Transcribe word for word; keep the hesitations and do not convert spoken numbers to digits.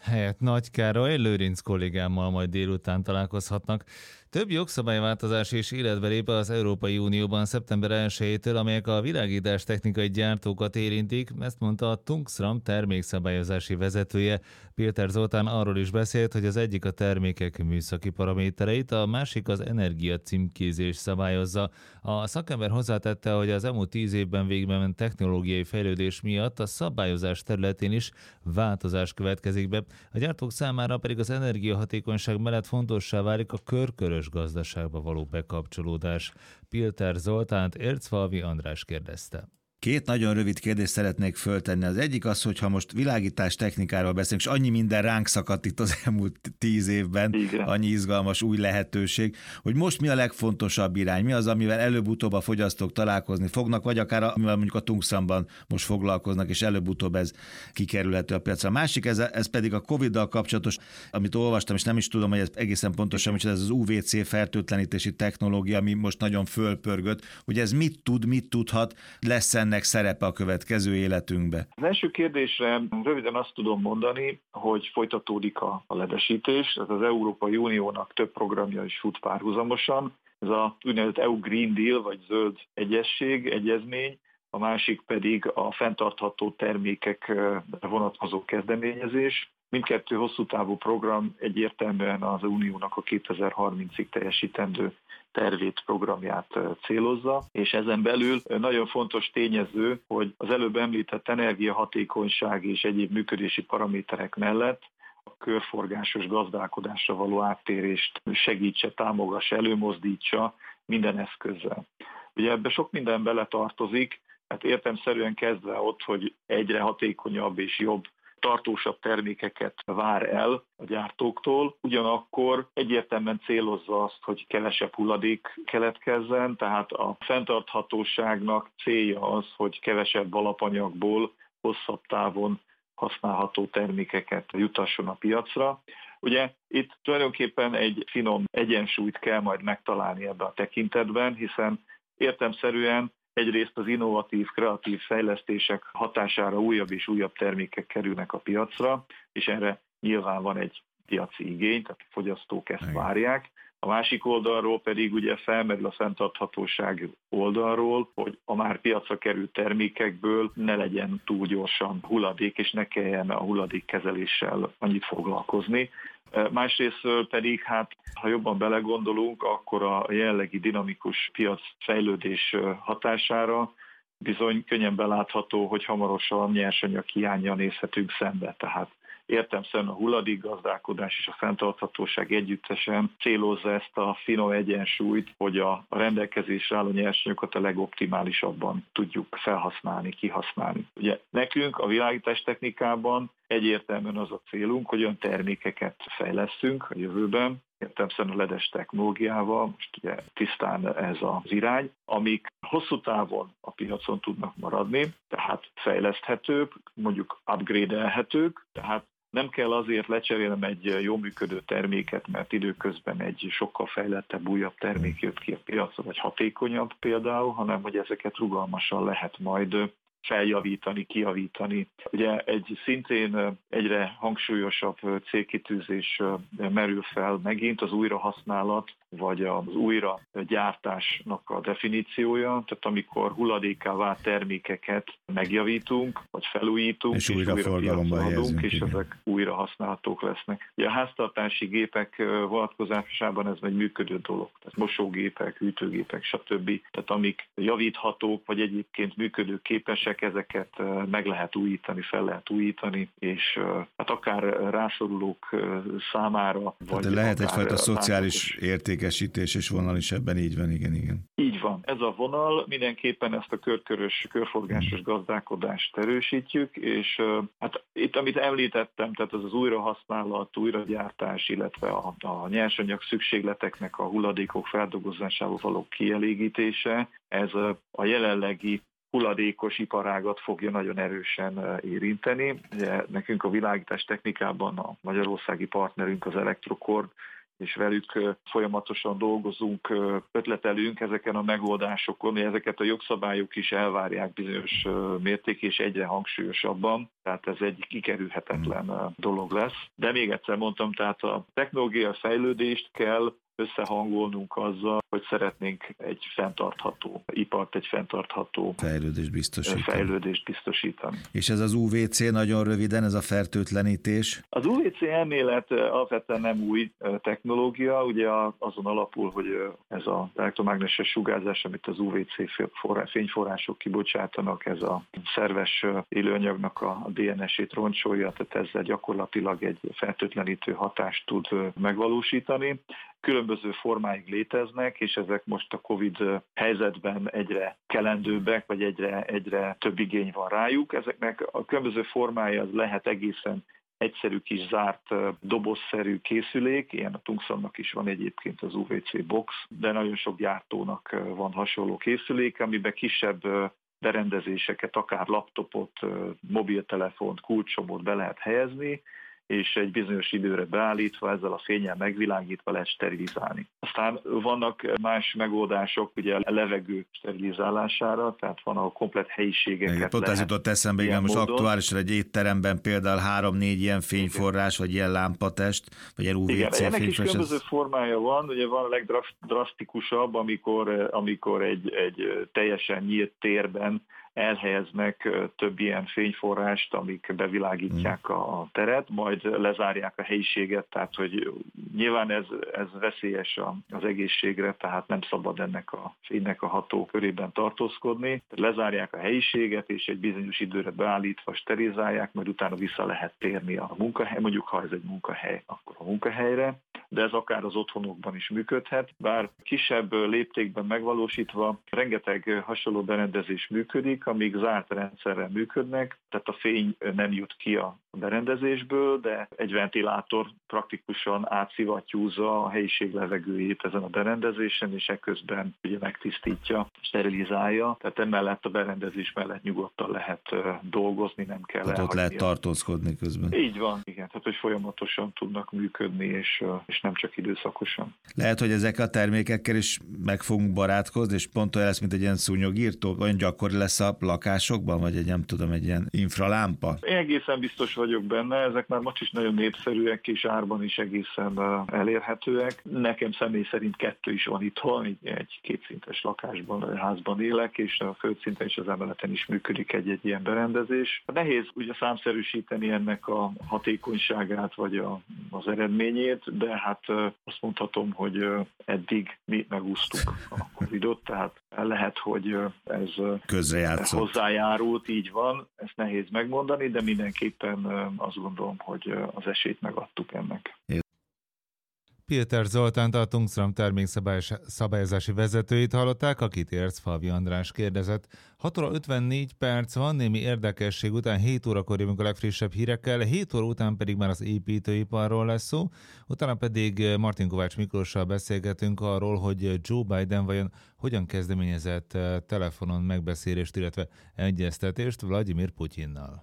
helyett Nagy Károly Lőrinc kollégámmal majd délután találkozhatnak. Több jogszabályváltozás is életbe lép az Európai Unióban szeptember elsejétől, amelyek a világítás technikai gyártókat érintik, ezt mondta a Tungsram termékszabályozási vezetője. Péter Zoltán arról is beszélt, hogy az egyik a termékek műszaki paramétereit, a másik az energia címkézés szabályozza. A szakember hozzátette, hogy az elmúlt tíz évben végbe ment technológiai fejlődés miatt a szabályozás területén is változás következik be. A gyártók számára pedig az energiahatékonyság mellett fontossá válik a körkörös gazdaságba való bekapcsolódás. Péter Zoltánt Ércfalvi András kérdezte. Két nagyon rövid kérdést szeretnék föltenni. Az egyik az, hogy ha most világítás technikáról beszélünk, és annyi minden ránk szakadt itt az elmúlt tíz évben, igen. Annyi izgalmas új lehetőség, hogy most mi a legfontosabb irány? Mi az, amivel előbb-utóbb a fogyasztók találkozni fognak, vagy akár amivel mondjuk a Tungsramban most foglalkoznak, és előbb-utóbb ez kikerülhető a piacra. A másik, ez, ez pedig a Coviddal kapcsolatos, amit olvastam, és nem is tudom, hogy ez egészen pontosan, hogy ez az u vé cé fertőtlenítési technológia, ami most nagyon fölpörgött, hogy ez mit tud, mit tudhat, lesz ennek szerepe a következő életünkbe? Az első kérdésre röviden azt tudom mondani, hogy folytatódik a ledesítés, ez az Európai Uniónak több programja is fut párhuzamosan, ez a úgynevezett é u Green Deal, vagy zöld egyesség, egyezmény, a másik pedig a fenntartható termékekre vonatkozó kezdeményezés. Mindkettő hosszú távú program egyértelműen az Uniónak a kétezer-harmincig teljesítendő tervét, programját célozza, és ezen belül nagyon fontos tényező, hogy az előbb említett energiahatékonyság és egyéb működési paraméterek mellett a körforgásos gazdálkodásra való áttérést segítse, támogassa, előmozdítsa minden eszközzel. Ugye ebbe sok minden beletartozik, hát értelemszerűen kezdve ott, hogy egyre hatékonyabb és jobb tartósabb termékeket vár el a gyártóktól, ugyanakkor egyértelműen célozza azt, hogy kevesebb hulladék keletkezzen, tehát a fenntarthatóságnak célja az, hogy kevesebb alapanyagból hosszabb távon használható termékeket jutasson a piacra. Ugye itt tulajdonképpen egy finom egyensúlyt kell majd megtalálni ebben a tekintetben, hiszen értelemszerűen egyrészt az innovatív, kreatív fejlesztések hatására újabb és újabb termékek kerülnek a piacra, és erre nyilván van egy piaci igény, tehát a fogyasztók ezt várják. A másik oldalról pedig ugye felmerül a fenntarthatóság oldalról, hogy a már piacra került termékekből ne legyen túl gyorsan hulladék, és ne kelljen a hulladékkezeléssel annyit foglalkozni. Másrészt pedig, hát ha jobban belegondolunk, akkor a jelenlegi dinamikus piac fejlődés hatására bizony könnyen belátható, hogy hamarosan nyersanyag hiánnyal nézhetünk szembe. Tehát értelemszerűen a hulladékgazdálkodás és a fenntarthatóság együttesen célozza ezt a finom egyensúlyt, hogy a rendelkezésre álló nyersanyagokat a legoptimálisabban tudjuk felhasználni, kihasználni. Ugye nekünk a világítás technikában egyértelműen az a célunk, hogy olyan termékeket fejlesztünk a jövőben, értelemszerűen a ledes technológiával, most ugye tisztán ez az irány, amik hosszú távon a piacon tudnak maradni, tehát fejleszthetők, mondjuk upgrade-elhetők, tehát nem kell azért lecserélnem egy jó működő terméket, mert időközben egy sokkal fejlettebb, újabb termék jött ki a piacra, vagy hatékonyabb például, hanem hogy ezeket rugalmasan lehet majd feljavítani, kijavítani. Ugye egy szintén egyre hangsúlyosabb célkitűzés merül fel megint az újrahasználat, vagy az újragyártásnak a definíciója, tehát amikor hulladékká vált termékeket megjavítunk, vagy felújítunk, és, és újra forgalomba helyezünk, és igen. Ezek újra használhatók lesznek. Ugye a háztartási gépek vonatkozásában ez egy működő dolog, tehát mosógépek, hűtőgépek, stb. Tehát amik javíthatók, vagy egyébként működő képesek, ezeket meg lehet újítani, fel lehet újítani, és hát akár rászorulók számára, tehát vagy lehet egyfajta szociális értékesítés és vonal is ebben, így van, igen, igen. Így van. Ez a vonal, mindenképpen ezt a körkörös, körforgásos gazdálkodást erősítjük, és hát itt, amit említettem, tehát az az újrahasználat, újragyártás, illetve a, a nyersanyag szükségleteknek a hulladékok feldolgozásával való kielégítése, ez a jelenlegi hulladékos iparágat fogja nagyon erősen érinteni. Ugye nekünk a világítás technikában a magyarországi partnerünk az Electrocord és velük folyamatosan dolgozunk, ötletelünk ezeken a megoldásokon, hogy ezeket a jogszabályok is elvárják bizonyos mérték és egyre hangsúlyosabban, tehát ez egy kikerülhetetlen dolog lesz. De még egyszer mondtam, tehát a technológia fejlődést kell összehangolnunk azzal, hogy szeretnénk egy fenntartható ipart, egy fenntartható fejlődést biztosítani. fejlődést biztosítani. És ez az u vé cé nagyon röviden, ez a fertőtlenítés? Az u vé cé elmélet alapvetően nem új technológia, ugye azon alapul, hogy ez az elektromágneses sugárzás, amit az u vé cé fényforrások kibocsátanak, ez a szerves élőanyagnak a dé en es-ét roncsolja, tehát ezzel gyakorlatilag egy fertőtlenítő hatást tud megvalósítani. Különböző formáig léteznek, és ezek most a Covid helyzetben egyre kelendőbbek, vagy egyre, egyre több igény van rájuk. Ezeknek a különböző formája az lehet egészen egyszerű kis zárt dobozszerű készülék, ilyen a Tungstronnak is van egyébként az u vé cé box, de nagyon sok gyártónak van hasonló készülék, amiben kisebb berendezéseket, akár laptopot, mobiltelefont, kulcsomót be lehet helyezni, és egy bizonyos időre beállítva, ezzel a fénnyel megvilágítva lehet sterilizálni. Aztán vannak más megoldások ugye a levegő sterilizálására, tehát van, ahol komplet helyiségeket igen, pont ez jutott eszembe, igen, most aktuálisan egy étteremben például három-négy ilyen fényforrás, igen, vagy ilyen lámpatest, vagy ilyen u vé cé igen, fényforrás. Ennek is különböző ez... formája van, ugye van a legdrasztikusabb, amikor, amikor egy, egy teljesen nyílt térben elhelyeznek több ilyen fényforrást, amik bevilágítják a teret, majd lezárják a helyiséget, tehát hogy nyilván ez, ez veszélyes az egészségre, tehát nem szabad ennek a fénynek a hatókörében tartózkodni. Lezárják a helyiséget, és egy bizonyos időre beállítva sterilizálják, majd utána vissza lehet térni a munkahely, mondjuk ha ez egy munkahely, akkor a munkahelyre, de ez akár az otthonokban is működhet, bár kisebb léptékben megvalósítva rengeteg hasonló berendezés működik, amíg zárt rendszerrel működnek, tehát a fény nem jut ki a berendezésből, de egy ventilátor praktikusan átszivattyúzza a helyiség levegőjét ezen a berendezésen, és ekközben ugye megtisztítja, sterilizálja, tehát emellett a berendezés mellett nyugodtan lehet dolgozni, nem kell tehát ott lehet tartózkodni közben. Így van, igen, tehát hogy folyamatosan tudnak működni, és, és nem csak időszakosan. Lehet, hogy ezek a termékekkel is meg fogunk barátkozni, és pont olyan lesz, mint egy ilyen szúnyogírtó, olyan gyakori lesz a lakásokban, vagy egy nem tudom, egy ilyen infralámpa? Én egészen biztos vagyok benne, ezek már most is nagyon népszerűek, és árban is egészen elérhetőek. Nekem személy szerint kettő is van itthon, egy kétszintes lakásban, házban élek, és a földszinten és az emeleten is működik egy-egy ilyen berendezés. Nehéz ugye számszerűsíteni ennek a hatékonyságát, vagy a, az eredményét, de hát azt mondhatom, hogy eddig mi megúsztuk a Covidot, tehát lehet, hogy ez közrejátszott, hozzájárult, így van, ezt nehéz megmondani, de mindenképpen azt gondolom, hogy az esélyt megadtuk ennek. Pilter Zoltánt, a Tungstron termékszabályozási vezetőit hallották, akit Ércfalvi András kérdezett. hat óra ötvennégy perc van, némi érdekesség után hét órakor jövünk a legfrissebb hírekkel, hét óra után pedig már az építőiparról lesz szó, utána pedig Martin Kovács Miklóssal beszélgetünk arról, hogy Joe Biden vajon hogyan kezdeményezett telefonon megbeszélést, illetve egyeztetést Vladimir Putyinnal.